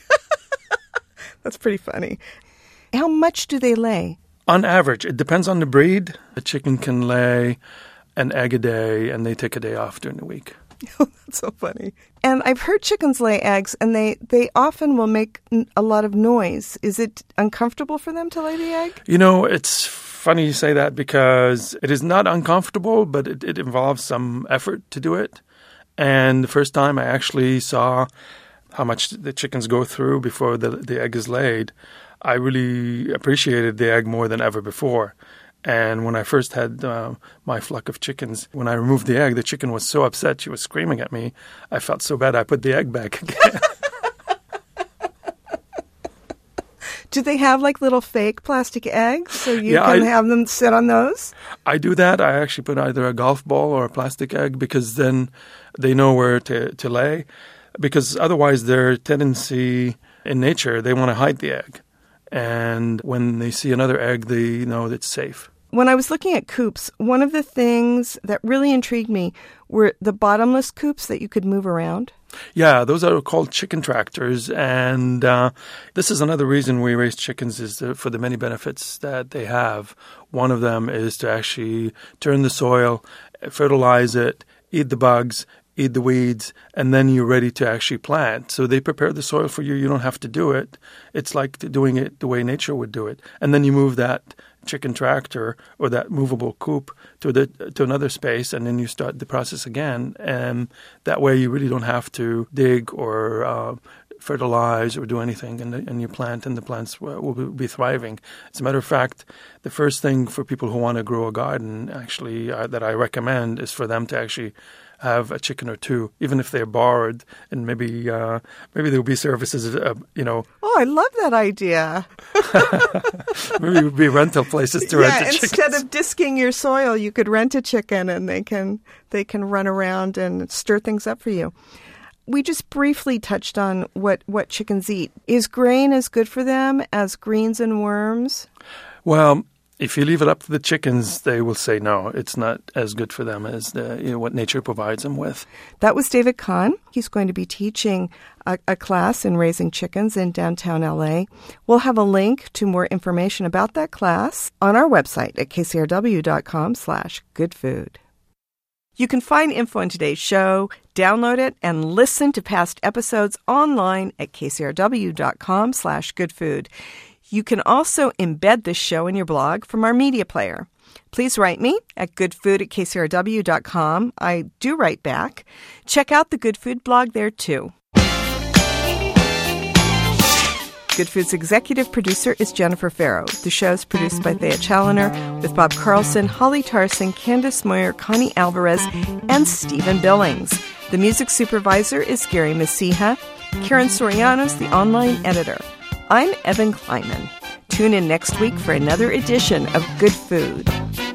That's pretty funny. How much do they lay? On average, it depends on the breed. A chicken can lay an egg a day, and they take a day off during the week. Oh, that's so funny. And I've heard chickens lay eggs, and they often will make a lot of noise. Is it uncomfortable for them to lay the egg? It's funny you say that because it is not uncomfortable, but it involves some effort to do it. And the first time I actually saw how much the chickens go through before the egg is laid, I really appreciated the egg more than ever before. And when I first had my flock of chickens, when I removed the egg, the chicken was so upset. She was screaming at me. I felt so bad. I put the egg back again. Do they have like little fake plastic eggs so you can have them sit on those? I do that. I actually put either a golf ball or a plastic egg because then they know where to lay. Because otherwise their tendency in nature, they want to hide the egg. And when they see another egg, they know it's safe. When I was looking at coops, one of the things that really intrigued me were the bottomless coops that you could move around. Yeah, those are called chicken tractors. And this is another reason we raise chickens is for the many benefits that they have. One of them is to actually turn the soil, fertilize it, eat the bugs, eat the weeds, and then you're ready to actually plant. So they prepare the soil for you. You don't have to do it. It's like doing it the way nature would do it. And then you move that chicken tractor or that movable coop to another space, and then you start the process again. And that way you really don't have to dig or fertilize or do anything, and you plant, and the plants will be thriving. As a matter of fact, the first thing for people who want to grow a garden, actually, that I recommend is for them to actually have a chicken or two, even if they're borrowed, and maybe there'll be services, Oh, I love that idea. Maybe it would be rental places to rent a chicken. Instead of disking your soil, you could rent a chicken, and they can run around and stir things up for you. We just briefly touched on what chickens eat. Is grain as good for them as greens and worms? Well, if you leave it up to the chickens, they will say no. It's not as good for them as what nature provides them with. That was David Kahn. He's going to be teaching a class in raising chickens in downtown LA. We'll have a link to more information about that class on our website at kcrw.com/goodfood. You can find info on today's show, download it, and listen to past episodes online at kcrw.com/goodfood. You can also embed this show in your blog from our media player. Please write me at goodfood@kcrw.com. I do write back. Check out the Good Food blog there, too. Good Food's executive producer is Jennifer Farrow. The show is produced by Thea Challoner with Bob Carlson, Holly Tarson, Candace Moyer, Connie Alvarez, and Stephen Billings. The music supervisor is Gary Messija. Karen Soriano is the online editor. I'm Evan Kleiman. Tune in next week for another edition of Good Food.